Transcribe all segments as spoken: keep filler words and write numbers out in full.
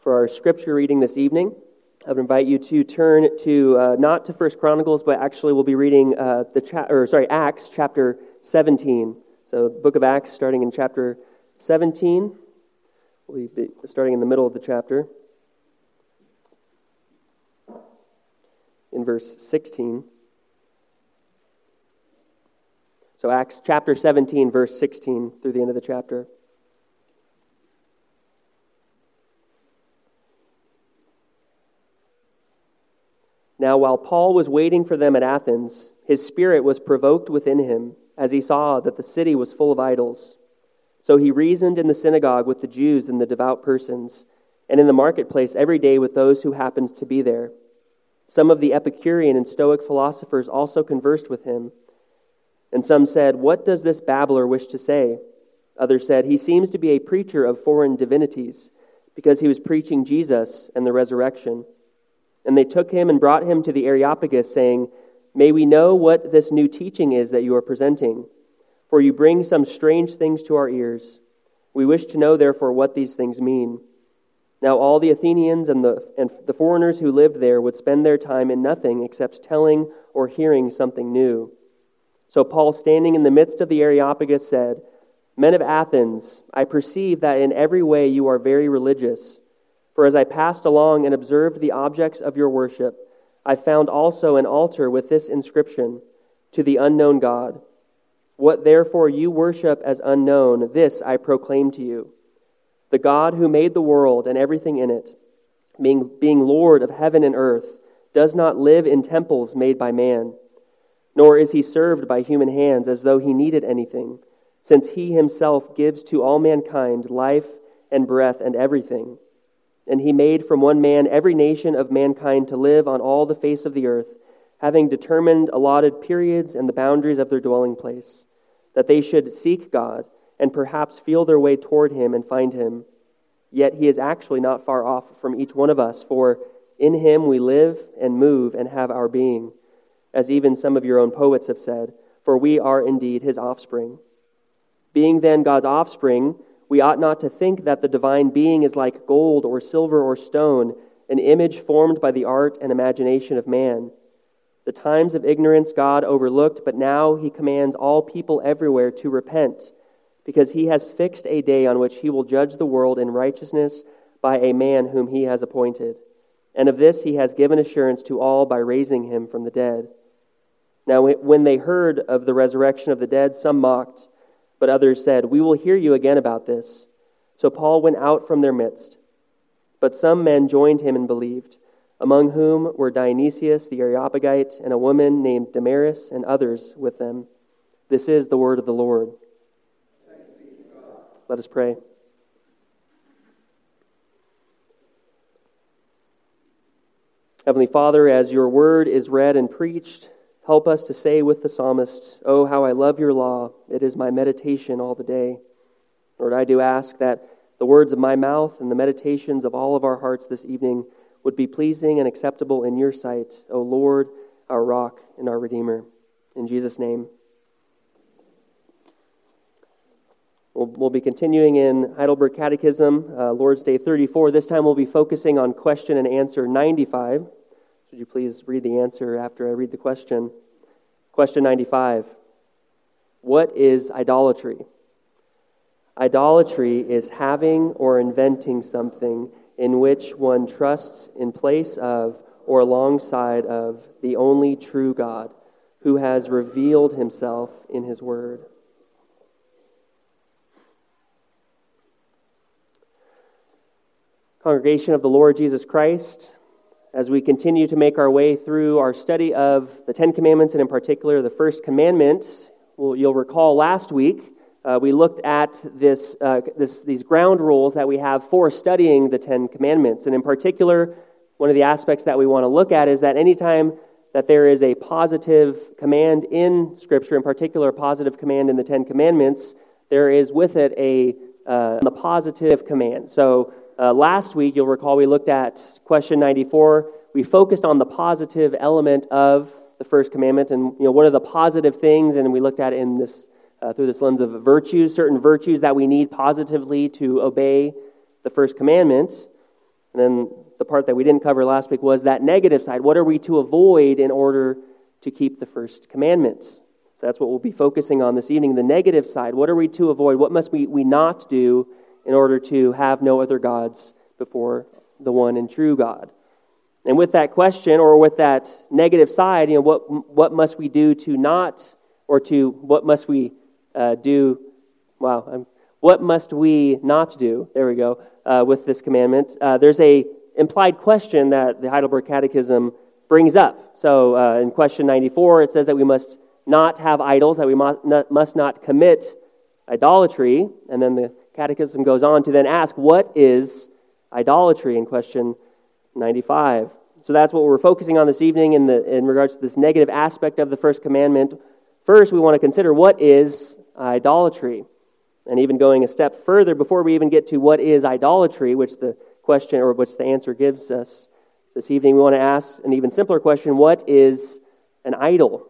For our scripture reading this evening, I would invite you to turn to, uh, not to First Chronicles, but actually we'll be reading uh, the cha- or sorry, Acts chapter seventeen. So the book of Acts starting in chapter seventeen. We'll be starting in the middle of the chapter. In verse sixteen. So Acts chapter seventeen, verse sixteen through the end of the chapter. Now, while Paul was waiting for them at Athens, his spirit was provoked within him as he saw that the city was full of idols. So he reasoned in the synagogue with the Jews and the devout persons, and in the marketplace every day with those who happened to be there. Some of the Epicurean and Stoic philosophers also conversed with him. And some said, "What does this babbler wish to say?" Others said, "He seems to be a preacher of foreign divinities, because he was preaching Jesus and the resurrection." And they took him and brought him to the Areopagus, saying, "May we know what this new teaching is that you are presenting? For you bring some strange things to our ears. We wish to know, therefore, what these things mean." Now all the Athenians and the, and the foreigners who lived there would spend their time in nothing except telling or hearing something new. So Paul, standing in the midst of the Areopagus, said, "Men of Athens, I perceive that in every way you are very religious. For as I passed along and observed the objects of your worship, I found also an altar with this inscription, 'To the unknown God.' What therefore you worship as unknown, this I proclaim to you. The God who made the world and everything in it, being, being Lord of heaven and earth, does not live in temples made by man, nor is he served by human hands as though he needed anything, since he himself gives to all mankind life and breath and everything. And he made from one man every nation of mankind to live on all the face of the earth, having determined allotted periods and the boundaries of their dwelling place, that they should seek God and perhaps feel their way toward him and find him. Yet he is actually not far off from each one of us, for in him we live and move and have our being, as even some of your own poets have said, for we are indeed his offspring. Being then God's offspring, we ought not to think that the divine being is like gold or silver or stone, an image formed by the art and imagination of man. The times of ignorance God overlooked, but now he commands all people everywhere to repent, because he has fixed a day on which he will judge the world in righteousness by a man whom he has appointed. And of this he has given assurance to all by raising him from the dead. Now when they heard of the resurrection of the dead, some mocked, but others said, "We will hear you again about this." So Paul went out from their midst. But some men joined him and believed, among whom were Dionysius the Areopagite and a woman named Damaris and others with them. This is the word of the Lord. Let us pray. Heavenly Father, as your word is read and preached, help us to say with the psalmist, "Oh, how I love your law. It is my meditation all the day." Lord, I do ask that the words of my mouth and the meditations of all of our hearts this evening would be pleasing and acceptable in your sight, O Lord, our rock and our Redeemer. In Jesus' name. We'll, we'll be continuing in Heidelberg Catechism, uh, Lord's Day thirty-four. This time we'll be focusing on question and answer ninety-five. Would you please read the answer after I read the question? Question ninety-five. What is idolatry? Idolatry is having or inventing something in which one trusts in place of or alongside of the only true God, who has revealed himself in his word. Congregation of the Lord Jesus Christ, as we continue to make our way through our study of the Ten Commandments, and in particular the first commandment, well, you'll recall last week uh, we looked at this, uh, this these ground rules that we have for studying the Ten Commandments. And in particular, one of the aspects that we want to look at is that anytime that there is a positive command in Scripture, in particular a positive command in the Ten Commandments, there is with it a uh, the positive command. So Uh, last week, you'll recall, we looked at question ninety-four. We focused on the positive element of the first commandment, and you know, what are the positive things, and we looked at it in this uh, through this lens of virtues, certain virtues that we need positively to obey the first commandment. And And then the part that we didn't cover last week was that negative side. What are we to avoid in order to keep the first commandment? So that's what we'll be focusing on this evening, the negative side. What are we to avoid? What must we, we not do in order to have no other gods before the one and true God? And with that question, or with that negative side, you know, what what must we do to not, or to what must we uh, do? Wow, I'm, what must we not do? There we go. Uh, with this commandment, uh, there's a implied question that the Heidelberg Catechism brings up. So uh, in question ninety-four, it says that we must not have idols, that we must not, must not commit idolatry. And then the Catechism goes on to then ask, what is idolatry in question ninety-five? So that's what we're focusing on this evening in the in regards to this negative aspect of the first commandment. First, we want to consider what is idolatry. And even going a step further, before we even get to what is idolatry, which the question or which the answer gives us this evening, we want to ask an even simpler question: what is an idol?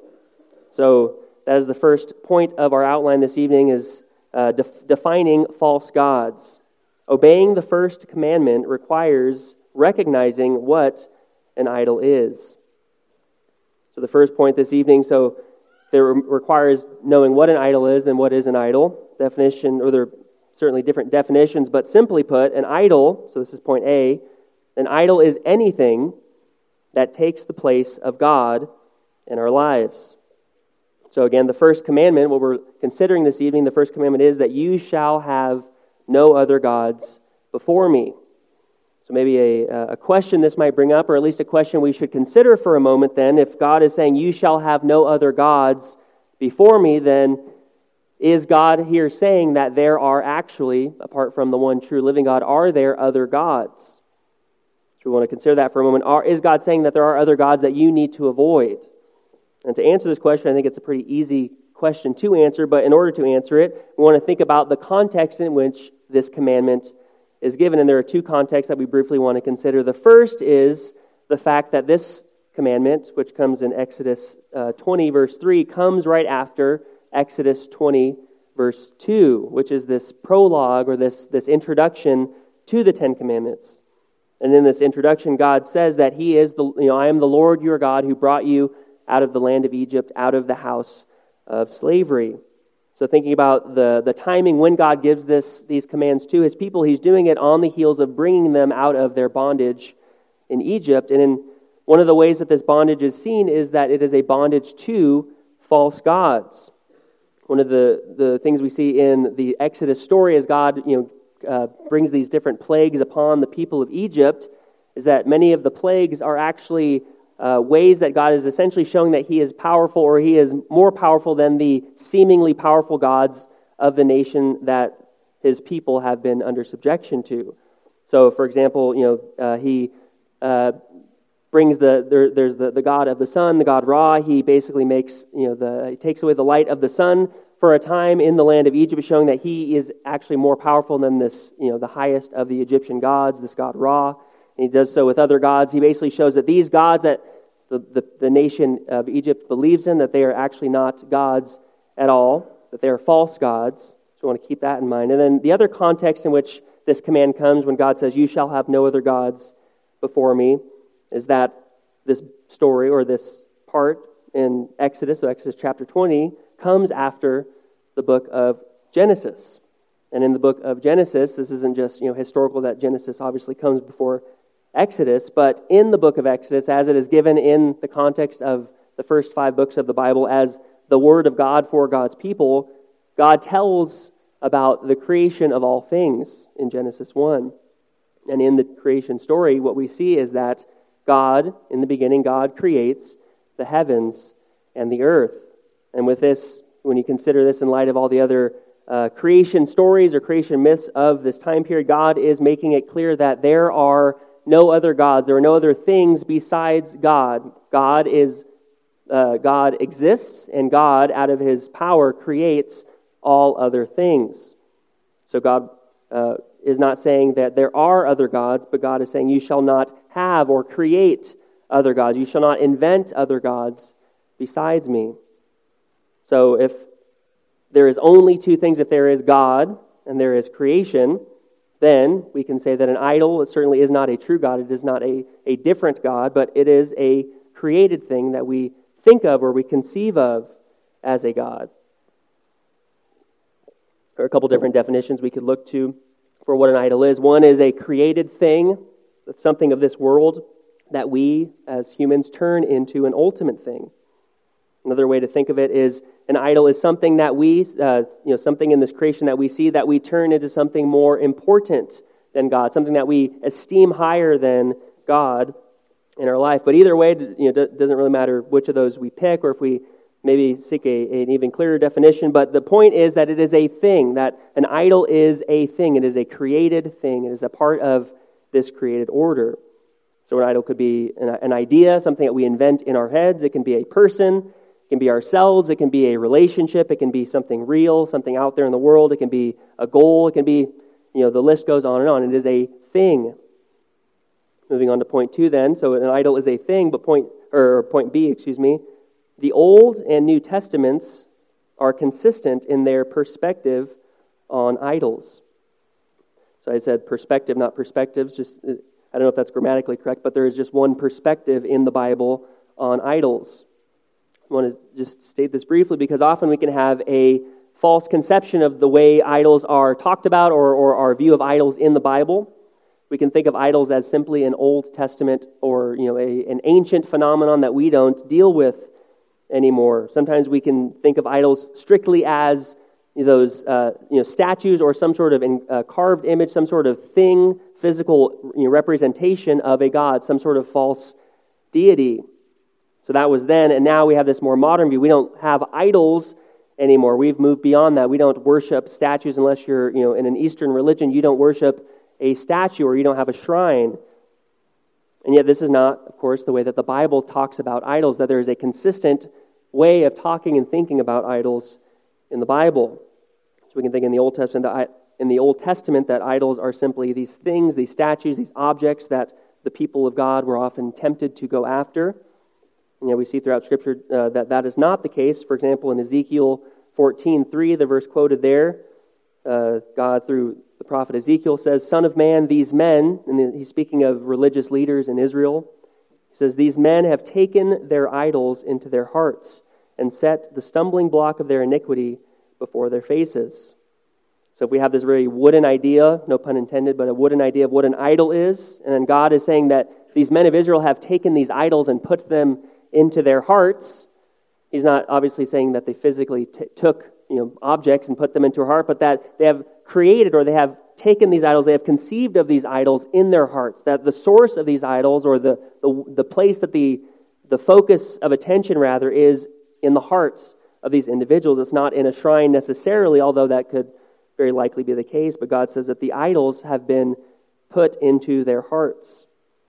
So that is the first point of our outline this evening, is uh, def- defining false gods. Obeying the first commandment requires recognizing what an idol is. So the first point this evening, so there requires knowing what an idol is, then what is an idol. Definition, or there are certainly different definitions, but simply put, an idol, so this is point A, an idol is anything that takes the place of God in our lives. So again, the first commandment, what we're considering this evening, the first commandment is that you shall have no other gods before me. So maybe a, a question this might bring up, or at least a question we should consider for a moment then. If God is saying, you shall have no other gods before me, then is God here saying that there are actually, apart from the one true living God, are there other gods? So we want to consider that for a moment. Are, is God saying that there are other gods that you need to avoid? And to answer this question, I think it's a pretty easy question to answer, but in order to answer it, we want to think about the context in which this commandment is given. And there are two contexts that we briefly want to consider. The first is the fact that this commandment, which comes in Exodus uh, twenty, verse three, comes right after Exodus twenty, verse two, which is this prologue, or this, this introduction to the Ten Commandments. And in this introduction, God says that He is the, you know, I am the Lord your God who brought you out of the land of Egypt, out of the house of slavery. So thinking about the, the timing when God gives this these commands to His people, He's doing it on the heels of bringing them out of their bondage in Egypt. And in one of the ways that this bondage is seen is that it is a bondage to false gods. One of the, the things we see in the Exodus story as God, you know, uh, brings these different plagues upon the people of Egypt is that many of the plagues are actually uh, ways that God is essentially showing that He is powerful, or He is more powerful than the seemingly powerful gods of the nation that His people have been under subjection to. So, for example, you know, uh, He uh, brings the there, there's the, the god of the sun, the god Ra. He basically makes you know the he takes away the light of the sun for a time in the land of Egypt, showing that He is actually more powerful than this you know the highest of the Egyptian gods, this god Ra. And He does so with other gods. He basically shows that these gods that the, the, the nation of Egypt believes in, that they are actually not gods at all, that they are false gods. So we want to keep that in mind. And then the other context in which this command comes, when God says, you shall have no other gods before me, is that this story, or this part in Exodus, so Exodus chapter twenty, comes after the book of Genesis. And in the book of Genesis, this isn't just you know historical, that Genesis obviously comes before Exodus, but in the book of Exodus, as it is given in the context of the first five books of the Bible as the Word of God for God's people, God tells about the creation of all things in Genesis one. And in the creation story, what we see is that God, in the beginning, God creates the heavens and the earth. And with this, when you consider this in light of all the other uh, creation stories or creation myths of this time period, God is making it clear that there are no other gods, there are no other things besides God. God is uh, God exists, and God, out of His power, creates all other things. So God uh, is not saying that there are other gods, but God is saying you shall not have or create other gods. You shall not invent other gods besides me. So if there is only two things, if there is God and there is creation, then we can say that an idol certainly is not a true God. It is not a, a different God, but it is a created thing that we think of or we conceive of as a God. There are a couple different definitions we could look to for what an idol is. One is a created thing, that's something of this world that we as humans turn into an ultimate thing. Another way to think of it is an idol is something that we, uh, you know, something in this creation that we see that we turn into something more important than God, something that we esteem higher than God in our life. But either way, you know, it doesn't really matter which of those we pick, or if we maybe seek a, an even clearer definition. But the point is that it is a thing, that an idol is a thing. It is a created thing. It is a part of this created order. So an idol could be an, an idea, something that we invent in our heads. It can be a person. It can be ourselves. It can be a relationship. It can be something real, something out there in the world. It can be a goal. It can be, you know, the list goes on and on. It is a thing. Moving on to point two then. So an idol is a thing, but point, or point B, excuse me, the Old and New Testaments are consistent in their perspective on idols. So I said perspective, not perspectives. Just I don't know if that's grammatically correct, but there is just one perspective in the Bible on idols. I want to just state this briefly because often we can have a false conception of the way idols are talked about or, or our view of idols in the Bible. We can think of idols as simply an Old Testament or you know a, an ancient phenomenon that we don't deal with anymore. Sometimes we can think of idols strictly as those uh, you know statues or some sort of in, uh, carved image, some sort of thing, physical you know, representation of a god, some sort of false deity. So that was then, and now we have this more modern view. We don't have idols anymore. We've moved beyond that. We don't worship statues unless you're you know in an Eastern religion. You don't worship a statue or you don't have a shrine. And yet this is not, of course, the way that the Bible talks about idols, that there is a consistent way of talking and thinking about idols in the Bible. So we can think in the Old Testament that in the Old Testament that idols are simply these things, these statues, these objects that the people of God were often tempted to go after. And yet we see throughout Scripture uh, that that is not the case. For example, in Ezekiel fourteen three, the verse quoted there, uh, God through the prophet Ezekiel says, "Son of man, these men," and he's speaking of religious leaders in Israel, he says, "These men have taken their idols into their hearts and set the stumbling block of their iniquity before their faces." So if we have this very wooden idea, no pun intended, but a wooden idea of what an idol is, and then God is saying that these men of Israel have taken these idols and put them into their hearts, he's not obviously saying that they physically t- took you know objects and put them into her heart, but that they have created or they have taken these idols, they have conceived of these idols in their hearts, that the source of these idols or the, the, the place that the, the focus of attention rather is in the hearts of these individuals. It's not in a shrine necessarily, although that could very likely be the case, but God says that the idols have been put into their hearts.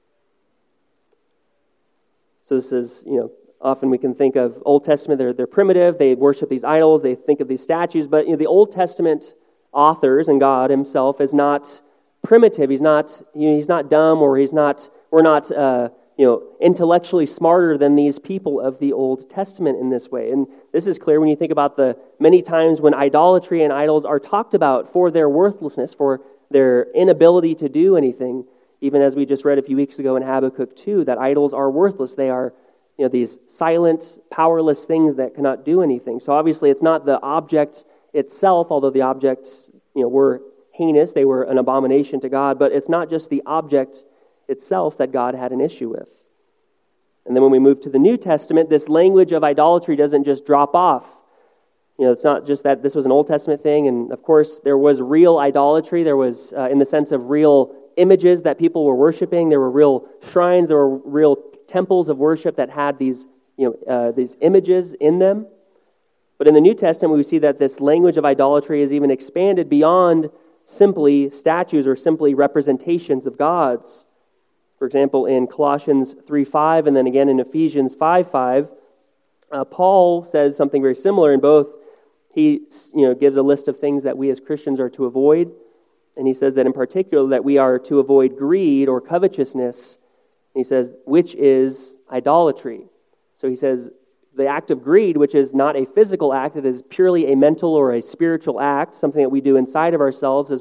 So this is, you know, often we can think of Old Testament, they're, they're primitive, they worship these idols, they think of these statues, but you know, the Old Testament authors and God himself is not primitive. He's not, you know, he's not dumb, or he's not, we're not, uh, you know, intellectually smarter than these people of the Old Testament in this way. And this is clear when you think about the many times when idolatry and idols are talked about for their worthlessness, for their inability to do anything. Even as we just read a few weeks ago in Habakkuk two, that idols are worthless. They are, you know, these silent, powerless things that cannot do anything. So obviously it's not the object itself, although the objects, you know, were heinous, they were an abomination to God, but it's not just the object itself that God had an issue with. And then when we move to the New Testament, this language of idolatry doesn't just drop off. You know, it's not just that this was an Old Testament thing, and of course there was real idolatry. There was, uh, in the sense of real images that people were worshiping. There were real shrines. There were real temples of worship that had these, you know, uh, these images in them. But in the New Testament, we see that this language of idolatry is even expanded beyond simply statues or simply representations of gods. For example, in Colossians three five and then again in Ephesians five five, uh, Paul says something very similar in both. He you know, gives a list of things that we as Christians are to avoid. And he says that in particular that we are to avoid greed or covetousness. And he says, which is idolatry. So he says, the act of greed, which is not a physical act, it is purely a mental or a spiritual act, something that we do inside of ourselves as we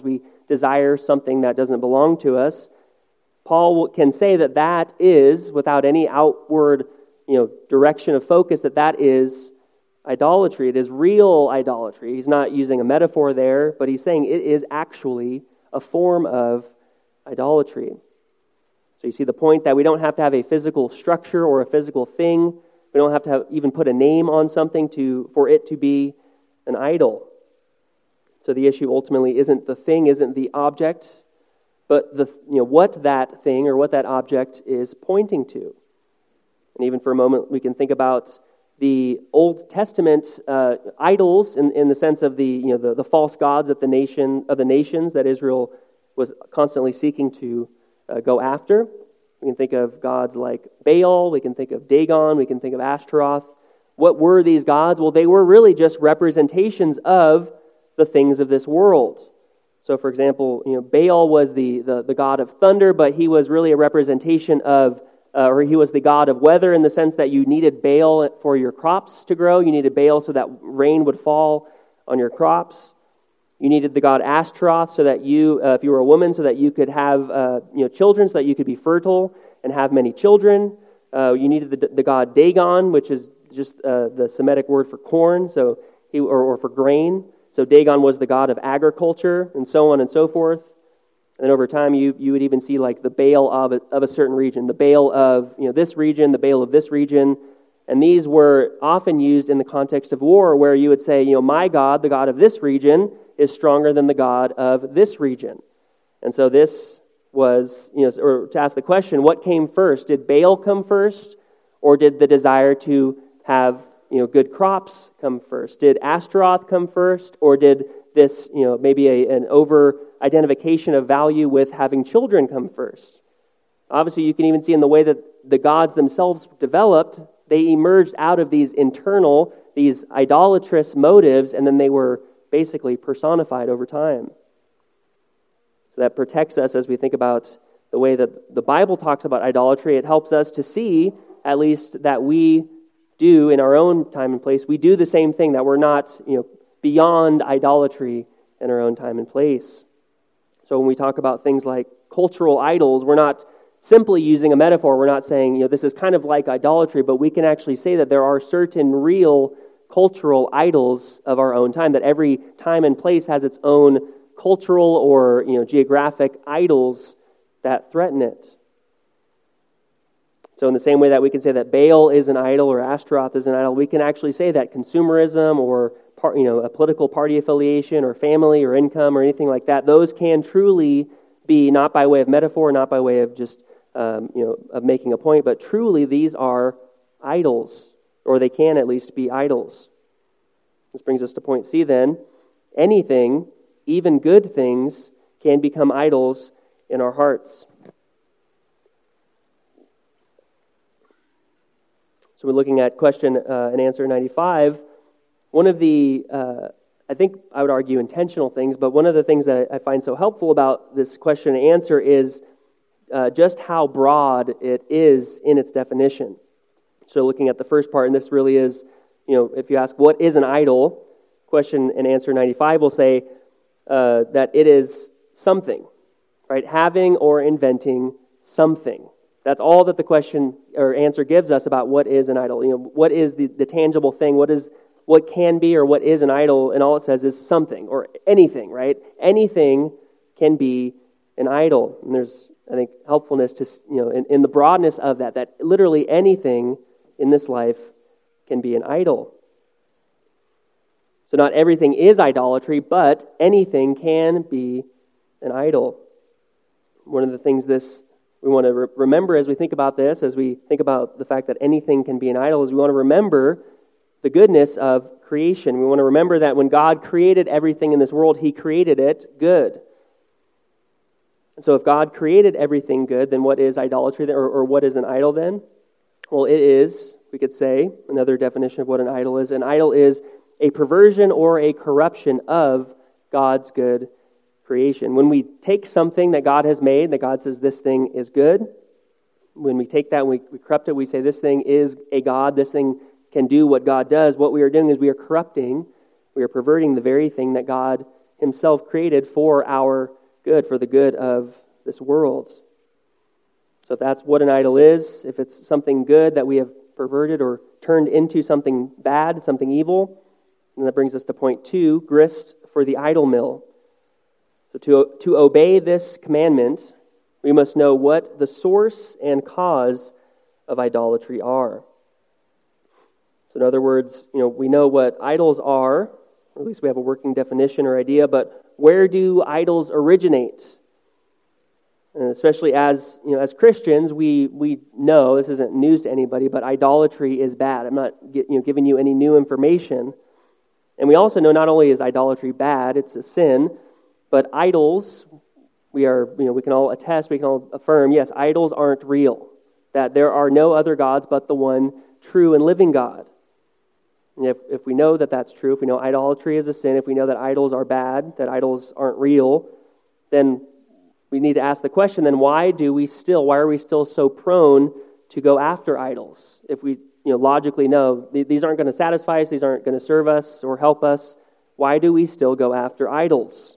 desire something that doesn't belong to us, Paul can say that that is, without any outward, you know, direction of focus, that that is idolatry. It is real idolatry. He's not using a metaphor there, but he's saying it is actually a form of idolatry. So you see the point that we don't have to have a physical structure or a physical thing. We don't have to have, even put a name on something to for it to be an idol. So the issue ultimately isn't the thing, isn't the object, but the you know what that thing or what that object is pointing to. And even for a moment, we can think about the Old Testament uh, idols in, in the sense of the you know the, the false gods that the nation of the nations that Israel was constantly seeking to uh, go after. We can think of gods like Baal. We can think of Dagon. We can think of Ashtaroth. What were these gods? Well, they were really just representations of the things of this world. So, for example, you know, Baal was the, the, the god of thunder, but he was really a representation of, uh, or he was the god of weather in the sense that you needed Baal for your crops to grow. You needed Baal so that rain would fall on your crops. You needed the god Ashtaroth so that you, uh, if you were a woman, so that you could have uh, you know children, so that you could be fertile and have many children. Uh, you needed the, the god Dagon, which is just uh, the Semitic word for corn, so he or, or for grain. So Dagon was the god of agriculture, and so on and so forth. And then over time, you you would even see like the Baal of a, of a certain region, the Baal of you know this region, the Baal of this region. And these were often used in the context of war, where you would say, you know, my God, the God of this region, is stronger than the God of this region. And so this was, you know, or to ask the question, what came first? Did Baal come first, or did the desire to have, you know, good crops come first? Did Ashtaroth come first, or did this, you know, maybe a, an over-identification of value with having children come first? Obviously, you can even see in the way that the gods themselves developed, they emerged out of these internal, these idolatrous motives, and then they were basically personified over time. So that protects us as we think about the way that the Bible talks about idolatry. It helps us to see, at least, that we do in our own time and place, we do the same thing, that we're not, you know, beyond idolatry in our own time and place. So when we talk about things like cultural idols, we're not simply using a metaphor. We're not saying, you know, this is kind of like idolatry, but we can actually say that there are certain real cultural idols of our own time, that every time and place has its own cultural or, you know, geographic idols that threaten it. So in the same way that we can say that Baal is an idol or Ashtaroth is an idol, we can actually say that consumerism or, you know, a political party affiliation or family or income or anything like that, those can truly be, not by way of metaphor, not by way of just Um, you know, of making a point, but truly these are idols, or they can at least be idols. This brings us to point C then. Anything, even good things, can become idols in our hearts. So we're looking at question uh, and answer ninety-five. One of the, uh, I think I would argue intentional things, but one of the things that I find so helpful about this question and answer is Uh, just how broad it is in its definition. So looking at the first part, and this really is, you know, if you ask, what is an idol? Question and answer ninety-five will say uh, that it is something, right? Having or inventing something. That's all that the question or answer gives us about what is an idol. You know, what is the, the tangible thing? What is what can be or what is an idol? And all it says is something or anything, right? Anything can be an idol. And there's, I think, helpfulness to, you know, in, in the broadness of that, that literally anything in this life can be an idol. So not everything is idolatry, but anything can be an idol. One of the things this we want to re- remember as we think about this, as we think about the fact that anything can be an idol, is we want to remember the goodness of creation. We want to remember that when God created everything in this world, He created it good. And so if God created everything good, then what is idolatry, or, or what is an idol then? Well, it is, we could say, another definition of what an idol is. An idol is a perversion or a corruption of God's good creation. When we take something that God has made, that God says this thing is good, when we take that and we, we corrupt it, we say this thing is a God, this thing can do what God does, what we are doing is we are corrupting, we are perverting the very thing that God Himself created for our good, for the good of this world. So if that's what an idol is, if it's something good that we have perverted or turned into something bad, something evil, then that brings us to point two, grist for the idol mill. So to, to obey this commandment, we must know what the source and cause of idolatry are. So in other words, you know, we know what idols are, or at least we have a working definition or idea, but where do idols originate? And especially as, you know, as Christians, we we know, this isn't news to anybody, but idolatry is bad. I'm not you know, giving you any new information. And we also know not only is idolatry bad, it's a sin, but idols, we are, you know, we can all attest, we can all affirm, yes, idols aren't real. That there are no other gods but the one true and living God. And if, if we know that that's true, if we know idolatry is a sin, if we know that idols are bad, that idols aren't real, then we need to ask the question, then why do we still, why are we still so prone to go after idols? If we, you know, logically know these aren't going to satisfy us, these aren't going to serve us or help us, why do we still go after idols?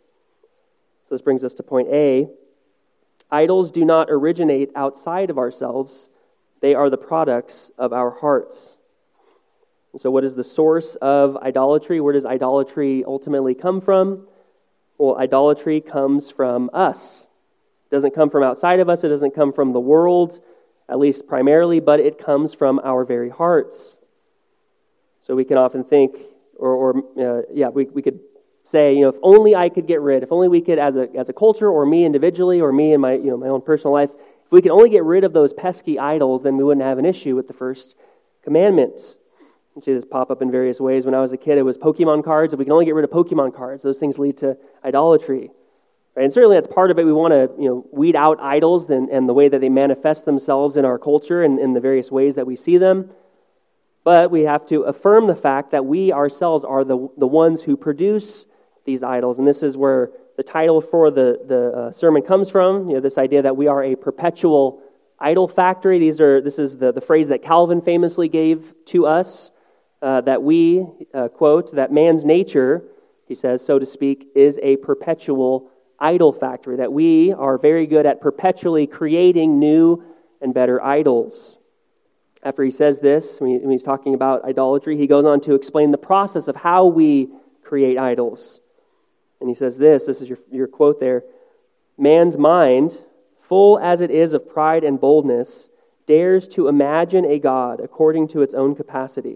So this brings us to point A. Idols do not originate outside of ourselves. They are the products of our hearts. And so what is the source of idolatry? Where does idolatry ultimately come from? Well, idolatry comes from us. It doesn't come from outside of us. It doesn't come from the world, at least primarily, but it comes from our very hearts. So we can often think, or, or uh, yeah, we, we could say, you know, if only I could get rid, if only we could, as a as a culture, or me individually, or me in my you know my own personal life, if we could only get rid of those pesky idols, then we wouldn't have an issue with the first commandment. You see this pop up in various ways. When I was a kid, it was Pokemon cards. If we can only get rid of Pokemon cards, those things lead to idolatry. Right? And certainly that's part of it. We want to you know weed out idols and, and the way that they manifest themselves in our culture and in the various ways that we see them. But we have to affirm the fact that we ourselves are the, the ones who produce these idols. And this is where the title for the, the uh, sermon comes from, you know, this idea that we are a perpetual idol factory. These are This is the, the phrase that Calvin famously gave to us, uh, that we, uh, quote, that man's nature, he says, so to speak, is a perpetual idol factory, that we are very good at perpetually creating new and better idols. After he says this, when he's talking about idolatry, he goes on to explain the process of how we create idols. And he says this, this is your, your quote there, man's mind, full as it is of pride and boldness, dares to imagine a God according to its own capacity.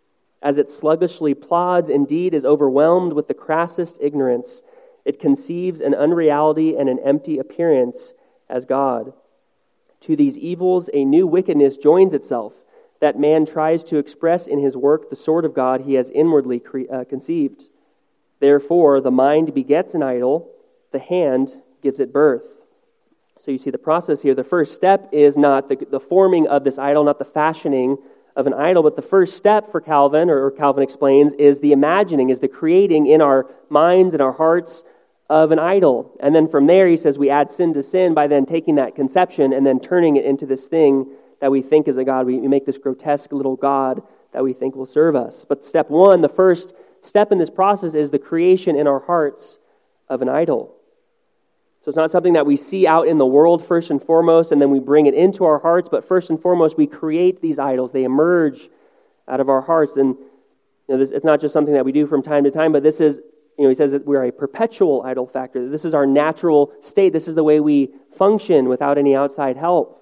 As it sluggishly plods, indeed is overwhelmed with the crassest ignorance, it conceives an unreality and an empty appearance as God. To these evils a new wickedness joins itself, that man tries to express in his work the sort of God he has inwardly cre- uh, conceived. Therefore, the mind begets an idol, the hand gives it birth. So you see the process here. The first step is not the, the forming of this idol, not the fashioning of an idol, but the first step for Calvin, or, or Calvin explains, is the imagining, is the creating in our minds and our hearts of an idol. And then from there, he says, we add sin to sin by then taking that conception and then turning it into this thing that we think is a God. We, we make this grotesque little God that we think will serve us. But step one, the first step in this process is the creation in our hearts of an idol. So it's not something that we see out in the world first and foremost, and then we bring it into our hearts, but first and foremost, we create these idols. They emerge out of our hearts. And you know, this, it's not just something that we do from time to time, but this is, you know, he says that we're a perpetual idol factor. This is our natural state. This is the way we function without any outside help.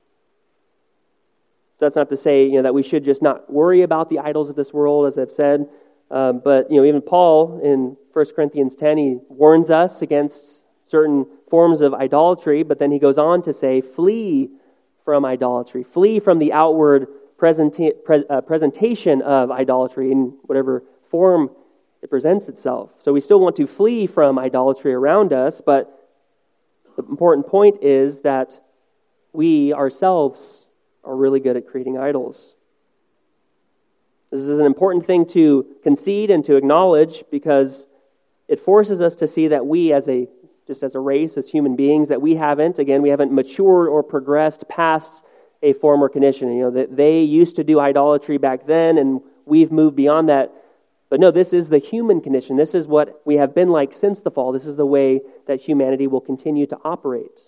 So that's not to say, you know, that we should just not worry about the idols of this world, as I've said. Um, but, you know, even Paul in First Corinthians ten, he warns us against certain forms of idolatry, but then he goes on to say, flee from idolatry. Flee from the outward presenta- pre- uh, presentation of idolatry in whatever form it presents itself. So we still want to flee from idolatry around us, but the important point is that we ourselves are really good at creating idols. This is an important thing to concede and to acknowledge because it forces us to see that we as a just as a race, as human beings, that we haven't, again, we haven't matured or progressed past a former condition. You know, that they used to do idolatry back then, and we've moved beyond that. But no, this is the human condition. This is what we have been like since the fall. This is the way that humanity will continue to operate.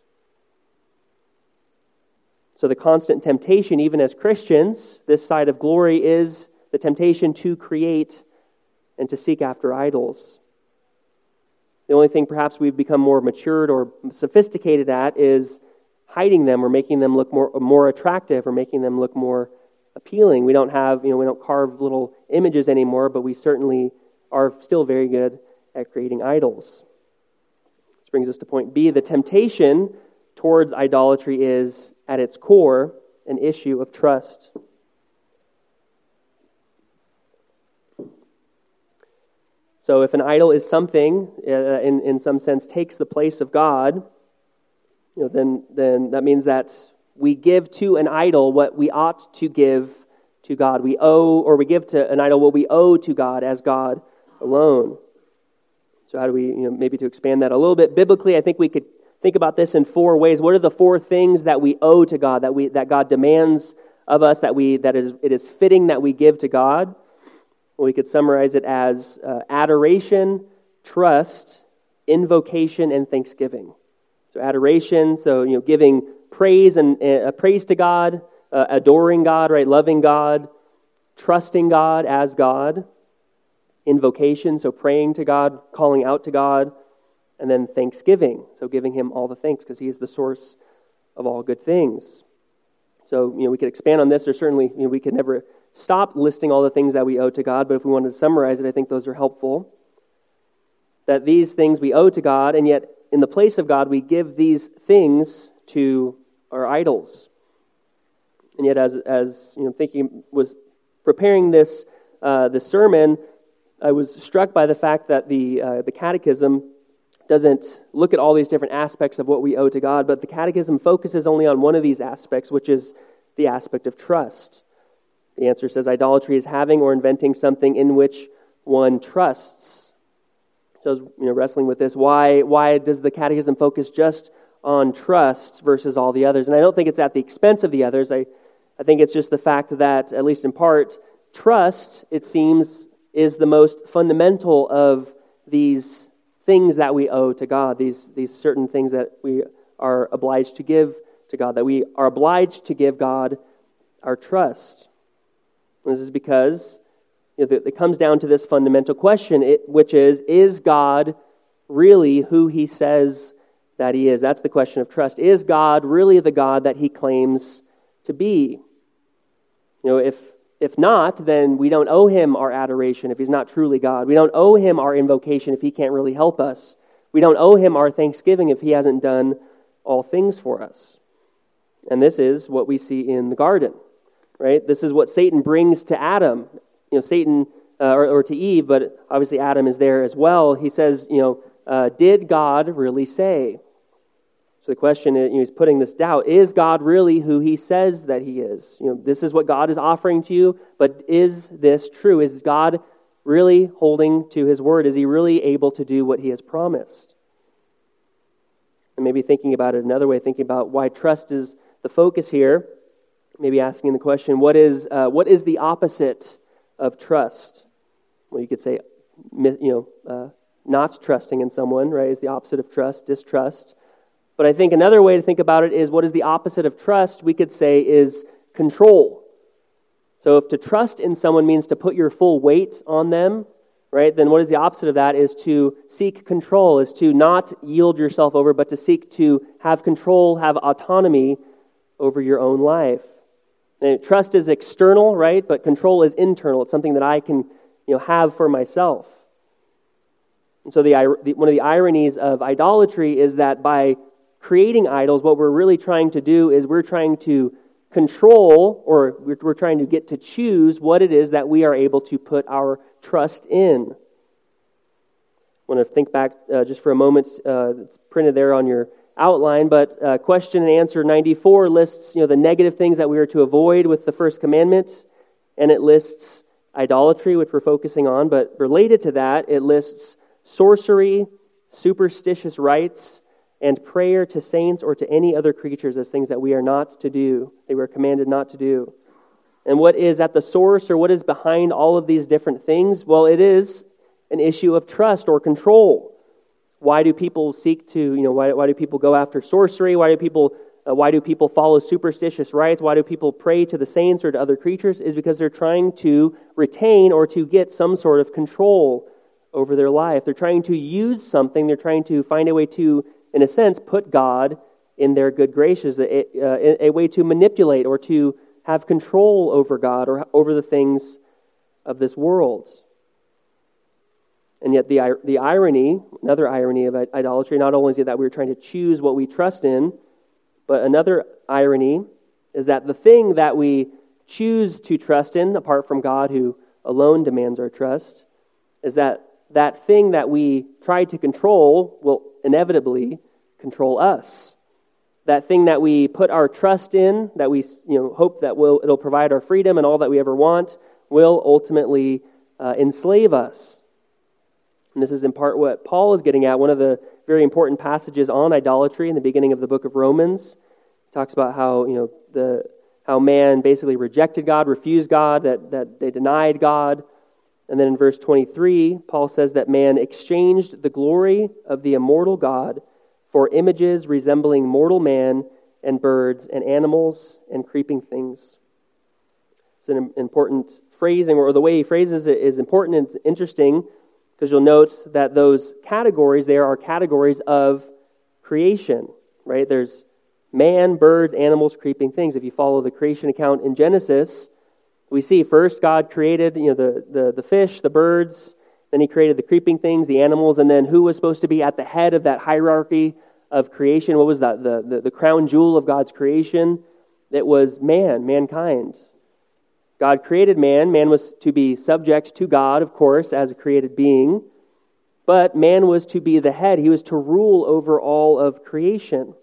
So the constant temptation, even as Christians, this side of glory is the temptation to create and to seek after idols. The only thing perhaps we've become more matured or sophisticated at is hiding them or making them look more more attractive or making them look more appealing. We don't have, you know, we don't carve little images anymore, but we certainly are still very good at creating idols. This brings us to point B. The temptation towards idolatry is, at its core, an issue of trust. So if an idol is something, uh, in, in some sense, takes the place of God, you know, then, then that means that we give to an idol what we ought to give to God. We owe, or we give to an idol what we owe to God as God alone. So how do we, you know, maybe to expand that a little bit biblically, I think we could think about this in four ways. What are the four things that we owe to God, that we that God demands of us, that we that is it is fitting that we give to God? Well, we could summarize it as uh, adoration, trust, invocation, and thanksgiving. So adoration, so you know, giving praise and uh, praise to God, uh, adoring God, right, loving God, trusting God as God, invocation, so praying to God, calling out to God, and then thanksgiving, so giving Him all the thanks because He is the source of all good things. So you know, we could expand on this, or certainly you know, we could never stop listing all the things that we owe to God, but if we wanted to summarize it, I think those are helpful. That these things we owe to God, and yet in the place of God, we give these things to our idols. And yet, as as you know, thinking was preparing this uh, this sermon, I was struck by the fact that the uh, the Catechism doesn't look at all these different aspects of what we owe to God, but the Catechism focuses only on one of these aspects, which is the aspect of trust. The answer says idolatry is having or inventing something in which one trusts. So I was you know, wrestling with this. Why, why does the Catechism focus just on trust versus all the others? And I don't think it's at the expense of the others. I, I think it's just the fact that, at least in part, trust, it seems, is the most fundamental of these things that we owe to God, these, these certain things that we are obliged to give to God, that we are obliged to give God our trust. This is because you know, it comes down to this fundamental question, which is, is God really who He says that He is? That's the question of trust. Is God really the God that He claims to be? You know, if if not, then we don't owe Him our adoration if He's not truly God. We don't owe Him our invocation if He can't really help us. We don't owe Him our thanksgiving if He hasn't done all things for us. And this is what we see in the garden. Right? This is what Satan brings to Adam. You know, Satan, uh, or, or to Eve, but obviously Adam is there as well. He says, you know, uh, did God really say? So the question is, you know, he's putting this doubt. Is God really who He says that He is? You know, this is what God is offering to you, but is this true? Is God really holding to His word? Is He really able to do what He has promised? And maybe thinking about it another way, thinking about why trust is the focus here, maybe asking the question, what is uh, what is the opposite of trust? Well, you could say, you know, uh, not trusting in someone, right, is the opposite of trust, distrust. But I think another way to think about it is, what is the opposite of trust? We could say is control. So if to trust in someone means to put your full weight on them, right, then what is the opposite of that is to seek control, is to not yield yourself over, but to seek to have control, have autonomy over your own life. And trust is external, right? But control is internal. It's something that I can, you know, have for myself. And so the, the one of the ironies of idolatry is that by creating idols, what we're really trying to do is we're trying to control, or we're, we're trying to get to choose what it is that we are able to put our trust in. I want to think back uh, just for a moment. Uh, it's printed there on your outline, but uh, question and answer ninety-four lists, you know, the negative things that we are to avoid with the first commandment, and it lists idolatry, which we're focusing on, but related to that, it lists sorcery, superstitious rites, and prayer to saints or to any other creatures as things that we are not to do, they were commanded not to do. And what is at the source, or what is behind all of these different things? Well, it is an issue of trust or control. Why do people seek to, you know, why, why do people go after sorcery? Why do people uh, why do people follow superstitious rites? Why do people pray to the saints or to other creatures? Is because they're trying to retain or to get some sort of control over their life. They're trying to use something. They're trying to find a way to, in a sense, put God in their good graces, a, a, a way to manipulate or to have control over God or over the things of this world. And yet the the irony, another irony of idolatry, not only is it that we're trying to choose what we trust in, but another irony is that the thing that we choose to trust in, apart from God who alone demands our trust, is that that thing that we try to control will inevitably control us. That thing that we put our trust in, that we you know hope that will it'll provide our freedom and all that we ever want, will ultimately uh, enslave us. And this is in part what Paul is getting at. One of the very important passages on idolatry in the beginning of the book of Romans talks about how you know the how man basically rejected God, refused God, that that they denied God. And then in verse twenty-three, Paul says that man exchanged the glory of the immortal God for images resembling mortal man and birds and animals and creeping things. It's an important phrasing, or the way he phrases it is important and it's interesting, because you'll note that those categories there are categories of creation, right? There's man, birds, animals, creeping things. If you follow the creation account in Genesis, we see first God created you know the, the, the fish, the birds, then he created the creeping things, the animals, and then who was supposed to be at the head of that hierarchy of creation? What was that? The, the, the crown jewel of God's creation? It was man, mankind. God created man. Man was to be subject to God, of course, as a created being. But man was to be the head. He was to rule over all of creation.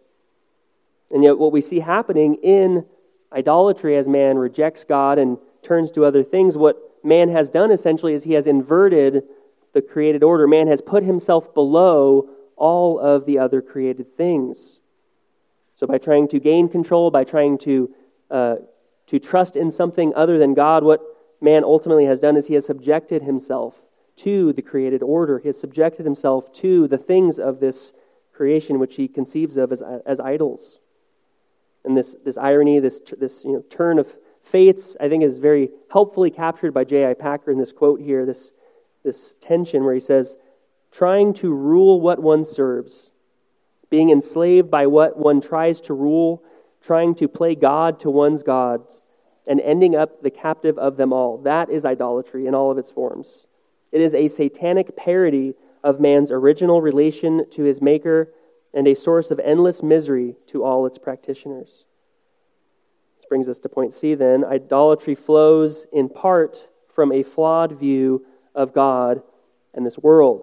And yet what we see happening in idolatry as man rejects God and turns to other things, what man has done essentially is he has inverted the created order. Man has put himself below all of the other created things. So by trying to gain control, by trying to uh, to trust in something other than God, what man ultimately has done is he has subjected himself to the created order. He has subjected himself to the things of this creation which he conceives of as, as idols. And this this irony, this this you know turn of fates, I think is very helpfully captured by J I Packer in this quote here, this this tension where he says, trying to rule what one serves, being enslaved by what one tries to rule, trying to play God to one's gods, and ending up the captive of them all. That is idolatry in all of its forms. It is a satanic parody of man's original relation to his Maker and a source of endless misery to all its practitioners. This brings us to point C then. Idolatry flows in part from a flawed view of God and this world.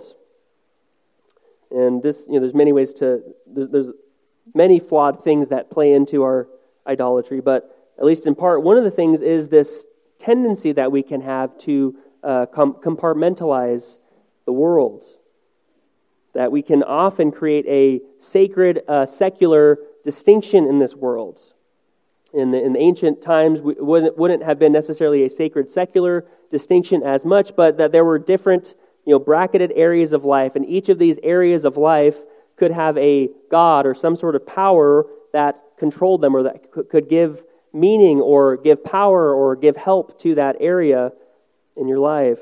And this, you know, there's many ways to, there's, there's many flawed things that play into our idolatry, but at least in part, one of the things is this tendency that we can have to uh, com- compartmentalize the world. That we can often create a sacred, uh, secular distinction in this world. In the, in the ancient times, it wouldn't, wouldn't have been necessarily a sacred, secular distinction as much, but that there were different, you know, bracketed areas of life, and each of these areas of life could have a god or some sort of power that controlled them, or that could give meaning or give power or give help to that area in your life.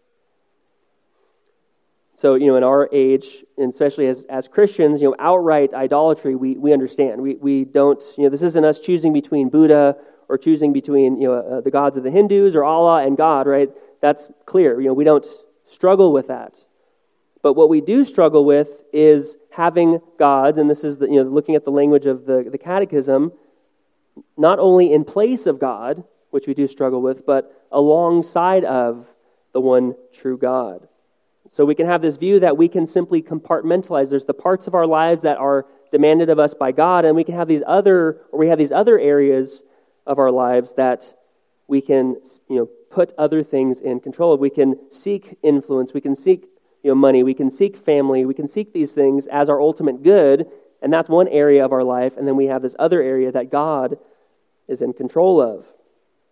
So, you know, in our age, and especially as, as Christians, you know, outright idolatry, we, we understand. We we don't, you know, this isn't us choosing between Buddha or choosing between, you know, uh, the gods of the Hindus or Allah and God, right? That's clear. You know, we don't struggle with that. But what we do struggle with is having gods, and this is, the, you know, looking at the language of the, the Catechism, not only in place of God, which we do struggle with, but alongside of the one true God. So we can have this view that we can simply compartmentalize. There's the parts of our lives that are demanded of us by God, and we can have these other, or we have these other areas of our lives that we can, you know, put other things in control of. We can seek influence. We can seek, you know, money. We can seek family. We can seek these things as our ultimate good, and that's one area of our life. And then we have this other area that God is in control of.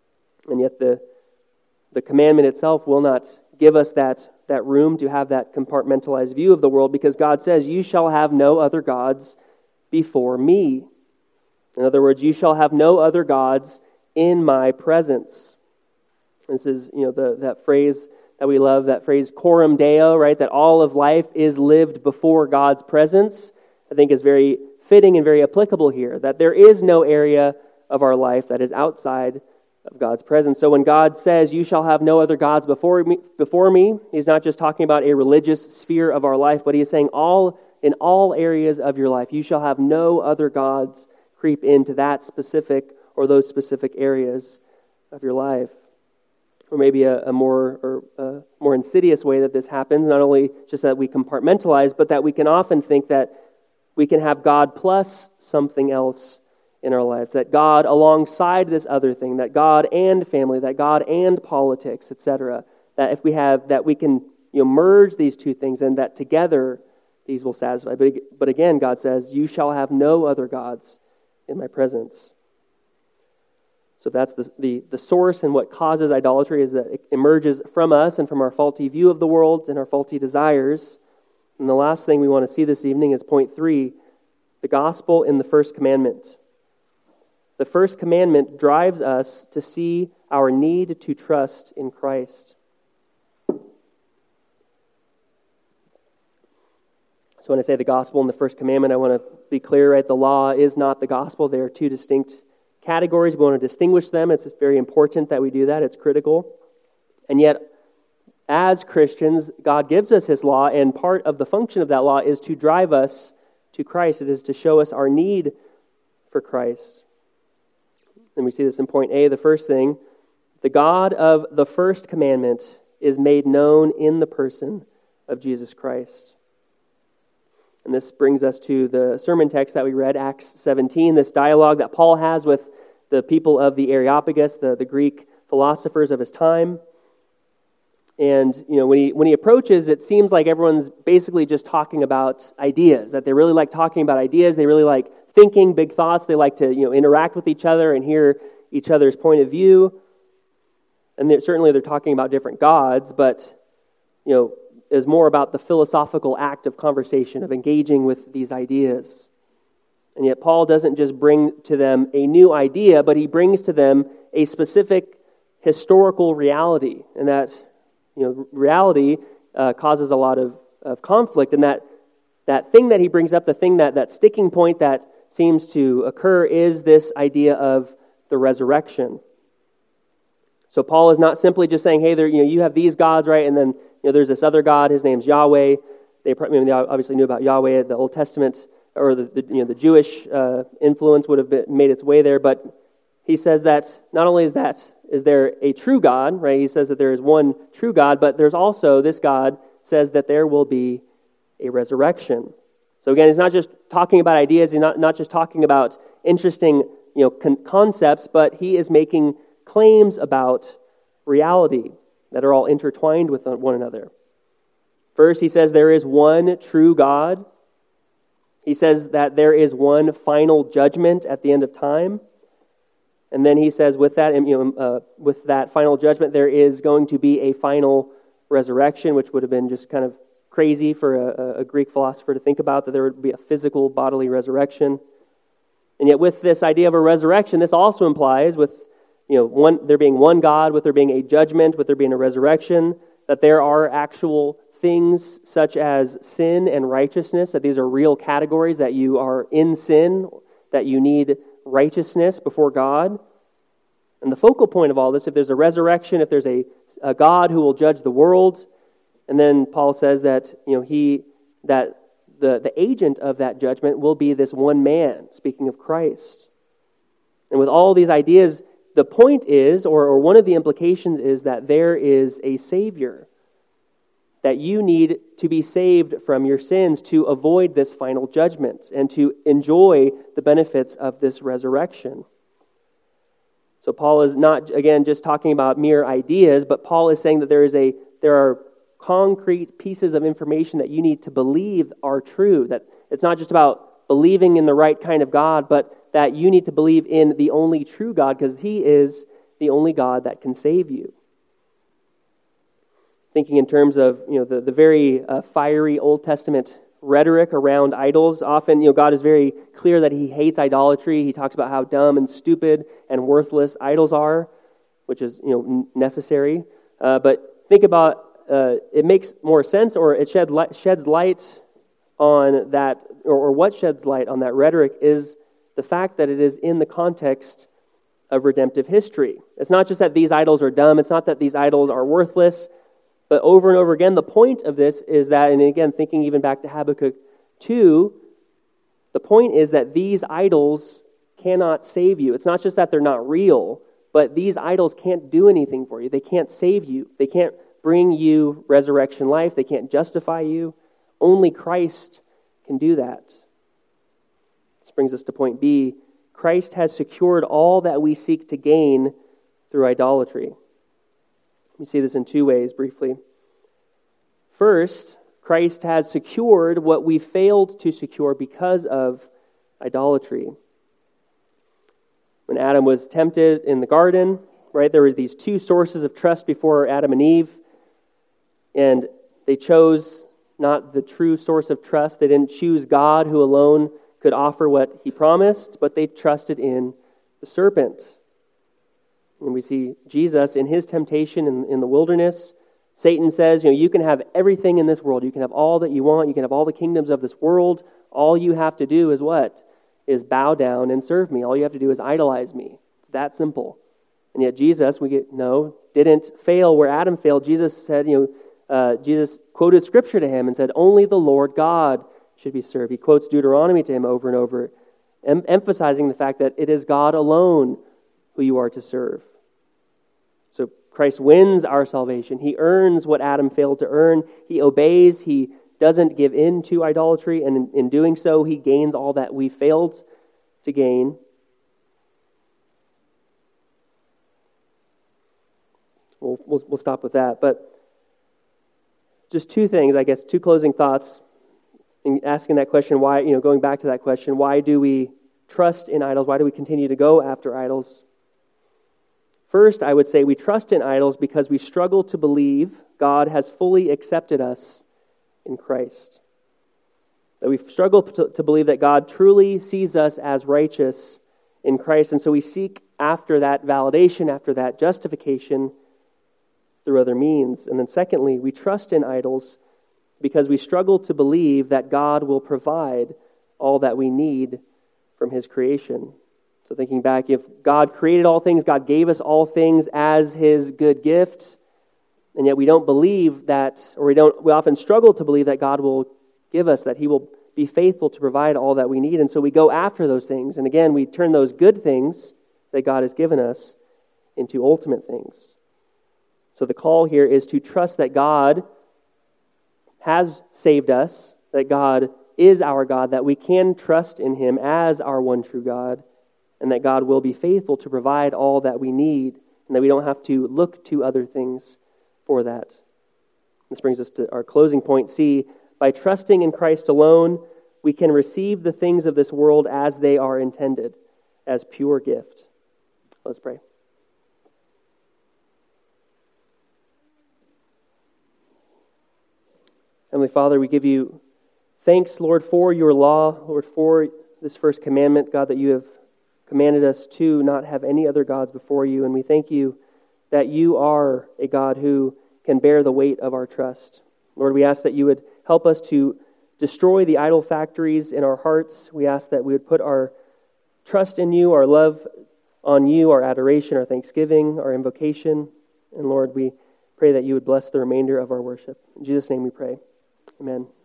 And yet the, the commandment itself will not give us that, that room to have that compartmentalized view of the world, because God says, you shall have no other gods before me. In other words, you shall have no other gods in my presence. This is, you know, the that phrase that we love, that phrase coram Deo, right? That all of life is lived before God's presence, I think is very fitting and very applicable here. That there is no area of our life that is outside of God's presence. So when God says, you shall have no other gods before me, before me, he's not just talking about a religious sphere of our life, but he is saying all in all areas of your life, you shall have no other gods creep into that specific or those specific areas of your life. Or maybe a, a more or a more insidious way that this happens, not only just that we compartmentalize, but that we can often think that we can have God plus something else in our lives, that God alongside this other thing, that God and family, that God and politics, et cetera. That if we have, that we can you know, merge these two things, and that together these will satisfy. But, but again, God says, you shall have no other gods in my presence. So that's the, the, the source, and what causes idolatry is that it emerges from us and from our faulty view of the world and our faulty desires. And the last thing we want to see this evening is point three, the gospel in the first commandment. The first commandment drives us to see our need to trust in Christ. So when I say the gospel in the first commandment, I want to be clear, right? The law is not the gospel. They are two distinct categories. We want to distinguish them. It's very important that we do that. It's critical. And yet, as Christians, God gives us His law, and part of the function of that law is to drive us to Christ. It is to show us our need for Christ. And we see this in point A, the first thing. The God of the first commandment is made known in the person of Jesus Christ. And this brings us to the sermon text that we read, Acts seventeen, this dialogue that Paul has with the people of the Areopagus, the, the Greek philosophers of his time. And you know, when he when he approaches, it seems like everyone's basically just talking about ideas, that they really like talking about ideas, they really like thinking big thoughts, they like to you know interact with each other and hear each other's point of view. And they're, certainly they're talking about different gods, but you know, is more about the philosophical act of conversation, of engaging with these ideas. And yet Paul doesn't just bring to them a new idea, but he brings to them a specific historical reality. And that you know, reality uh, causes a lot of, of conflict. And that, that thing that he brings up, the thing that, that sticking point that seems to occur is this idea of the resurrection. So Paul is not simply just saying, hey, there, you know, you have these gods, right? And then you know, there's this other God, his name's Yahweh. They, I mean, they obviously knew about Yahweh. The Old Testament, or the, the you know the Jewish uh, influence would have been, made its way there. But he says that not only is that is there a true God, right? He says that there is one true God, but there's also, this God says that there will be a resurrection. So again, he's not just talking about ideas. He's not, not just talking about interesting you know con- concepts, but he is making claims about reality that are all intertwined with one another. First, he says there is one true God. He says that there is one final judgment at the end of time. And then he says with that, you know, uh, with that final judgment, there is going to be a final resurrection, which would have been just kind of crazy for a, a Greek philosopher to think about, that there would be a physical bodily resurrection. And yet with this idea of a resurrection, this also implies with You know, one there being one God, with there being a judgment, with there being a resurrection, that there are actual things such as sin and righteousness, that these are real categories, that you are in sin, that you need righteousness before God. And the focal point of all this, if there's a resurrection, if there's a, a God who will judge the world, and then Paul says that you know he that the, the agent of that judgment will be this one man, speaking of Christ. And with all these ideas, the point is, or, or one of the implications is, that there is a Savior, that you need to be saved from your sins to avoid this final judgment and to enjoy the benefits of this resurrection. So Paul is not, again, just talking about mere ideas, but Paul is saying that there is a there are concrete pieces of information that you need to believe are true, that it's not just about believing in the right kind of God, but that you need to believe in the only true God, because He is the only God that can save you. Thinking in terms of, you know, the, the very uh, fiery Old Testament rhetoric around idols, often, you know, God is very clear that he hates idolatry. He talks about how dumb and stupid and worthless idols are, which is, you know, necessary. Uh, but think about, uh, it makes more sense, or it shed light, sheds light on that, or, or what sheds light on that rhetoric is the fact that it is in the context of redemptive history. It's not just that these idols are dumb. It's not that these idols are worthless. But over and over again, the point of this is that, and again, thinking even back to Habakkuk two, the point is that these idols cannot save you. It's not just that they're not real, but these idols can't do anything for you. They can't save you. They can't bring you resurrection life. They can't justify you. Only Christ can do that. This brings us to point B. Christ has secured all that we seek to gain through idolatry. We see this in two ways, briefly. First, Christ has secured what we failed to secure because of idolatry. When Adam was tempted in the garden, right, there were these two sources of trust before Adam and Eve, and they chose not the true source of trust. They didn't choose God, who alone could offer what he promised, but they trusted in the serpent. And we see Jesus in his temptation in, in the wilderness. Satan says, you know, you can have everything in this world. You can have all that you want. You can have all the kingdoms of this world. All you have to do is what? Is bow down and serve me. All you have to do is idolize me. It's that simple. And yet Jesus, we get no, didn't fail where Adam failed. Jesus said, you know, uh, Jesus quoted Scripture to him and said, only the Lord God should be served. He quotes Deuteronomy to him over and over, em- emphasizing the fact that it is God alone who you are to serve. So Christ wins our salvation. He earns what Adam failed to earn. He obeys. He doesn't give in to idolatry, and in, in doing so, he gains all that we failed to gain. We'll, we'll, we'll stop with that. But just two things, I guess, two closing thoughts in asking that question, why, you know, going back to that question, why do we trust in idols? Why do we continue to go after idols? First, I would say we trust in idols because we struggle to believe God has fully accepted us in Christ. That we struggle to, to believe that God truly sees us as righteous in Christ, and so we seek after that validation, after that justification through other means. And then secondly, we trust in idols because we struggle to believe that God will provide all that we need from his creation. So thinking back, if God created all things, God gave us all things as his good gift, and yet we don't believe that, or we don't. We often struggle to believe that God will give us, that he will be faithful to provide all that we need, and so we go after those things. And again, we turn those good things that God has given us into ultimate things. So the call here is to trust that God has saved us, that God is our God, that we can trust in him as our one true God, and that God will be faithful to provide all that we need, and that we don't have to look to other things for that. This brings us to our closing point C. By trusting in Christ alone, we can receive the things of this world as they are intended, as pure gift. Let's pray. Heavenly Father, we give you thanks, Lord, for your law, Lord, for this first commandment, God, that you have commanded us to not have any other gods before you, and we thank you that you are a God who can bear the weight of our trust. Lord, we ask that you would help us to destroy the idol factories in our hearts. We ask that we would put our trust in you, our love on you, our adoration, our thanksgiving, our invocation. And Lord, we pray that you would bless the remainder of our worship. In Jesus' name we pray. Amen.